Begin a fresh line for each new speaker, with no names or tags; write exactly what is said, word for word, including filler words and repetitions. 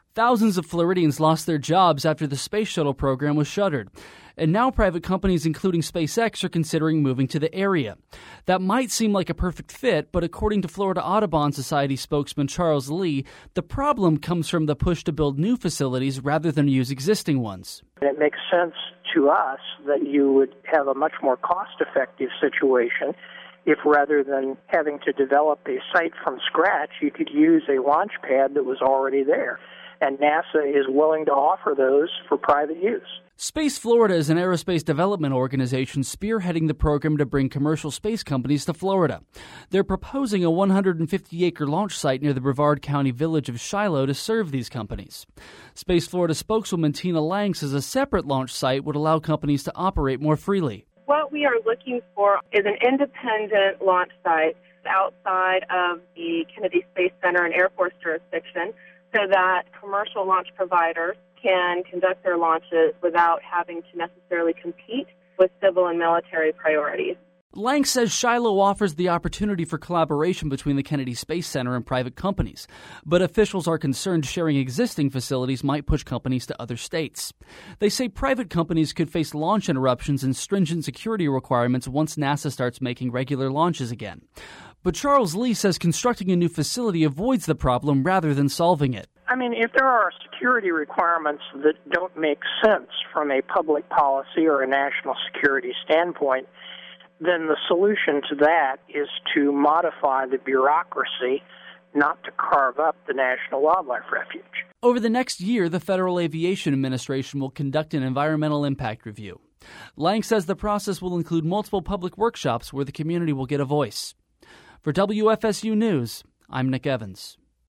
Thousands of Floridians lost their jobs after the space shuttle program was shuttered. And now private companies, including SpaceX, are considering moving to the area. That might seem like a perfect fit, but according to Florida Audubon Society spokesman Charles Lee, the problem comes from the push to build new facilities rather than use existing ones.
It makes sense to us that you would have a much more cost-effective situation if rather than having to develop a site from scratch, you could use a launch pad that was already there. And NASA is willing to offer those for private use.
Space Florida is an aerospace development organization spearheading the program to bring commercial space companies to Florida. They're proposing a one hundred fifty acre launch site near the Brevard County village of Shiloh to serve these companies. Space Florida spokeswoman Tina Lang says a separate launch site would allow companies to operate more freely.
What we are looking for is an independent launch site outside of the Kennedy Space Center and Air Force jurisdiction, so that commercial launch providers can conduct their launches without having to necessarily compete with civil and military priorities.
Lang says Shiloh offers the opportunity for collaboration between the Kennedy Space Center and private companies, but officials are concerned sharing existing facilities might push companies to other states. They say private companies could face launch interruptions and stringent security requirements once NASA starts making regular launches again. But Charles Lee says constructing a new facility avoids the problem rather than solving it.
I mean, if there are security requirements that don't make sense from a public policy or a national security standpoint, then the solution to that is to modify the bureaucracy, not to carve up the National Wildlife Refuge.
Over the next year, the Federal Aviation Administration will conduct an environmental impact review. Lang says the process will include multiple public workshops where the community will get a voice. For W F S U News, I'm Nick Evans.